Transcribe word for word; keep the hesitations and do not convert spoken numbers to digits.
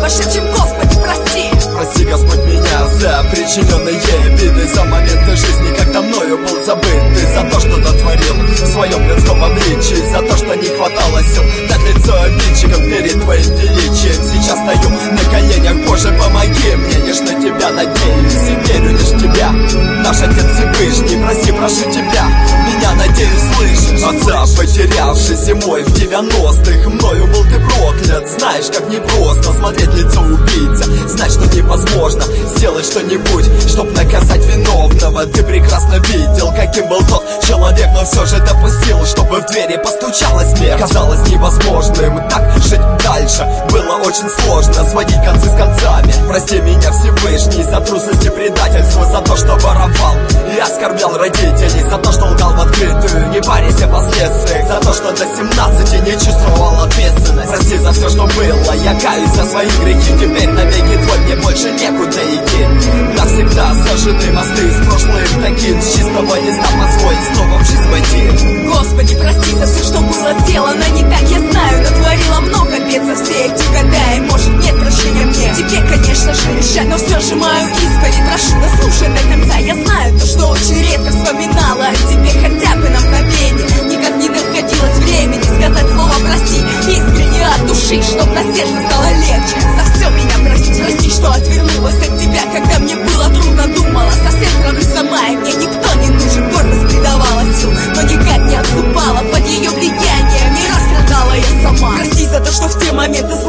пошепчем: Господи, прости. Прости, Господь, меня за причиненные обиды, за моменты жизни, когда мною был забыт. Ты за то, что натворил в своем людском обличии, за то, что не хватало сил дать лицо обидчикам перед твоим величием. Сейчас стою на коленях: Боже, помоги мне, лишь на тебя надеюсь и верю лишь в тебя. Наш Отец Всевышний, прости, прошу тебя, меня, надеюсь, слышишь. Отца потерявший зимой в девяностых, мною был ты проклят. Знаешь, как непросто смотреть лицо убийца, знать, что невозможно сделать что-нибудь, чтоб наказать виновного. Ты прекрасно видел, каким был тот человек, но все же допустил, чтобы в двери постучала смерть. Казалось невозможным так жить дальше, было очень сложно сводить концы с концами. Прости меня, Всевышний, за трусость и предательство, за то, что воровал и оскорблял родителей, за то, что лгал в открытую, не парясь о последствиях, за то, что до семнадцати не чувствовал ответственность. Прости за все, что было, я каюсь за свои грехи. Теперь навеки твой, мне больше некуда идти. Навсегда сожжены мосты с прошлым таким, с чистого не став позволить снова в жизнь войти. Господи, прости за все, что было сделано не так, я знаю, натворила много бед за все эти года, и может нет прощения мне. Теперь, конечно же, решать, но все же мою исповедь прошу, дослушай до конца. Я знаю то, что очень редко вспоминала, а теперь хотя бы на мгновение никак не находилось времени сказать слово прости искренне от души, чтоб на сердце стало легче. За все меня прости, прости, что отвернулась от тебя, когда мне было трудно, думала совсем правда сама, и мне никто не нужен. Гордость придавала сил, но никак не отступала под ее влиянием, не раз страдала я сама. Прости за то, что в те моменты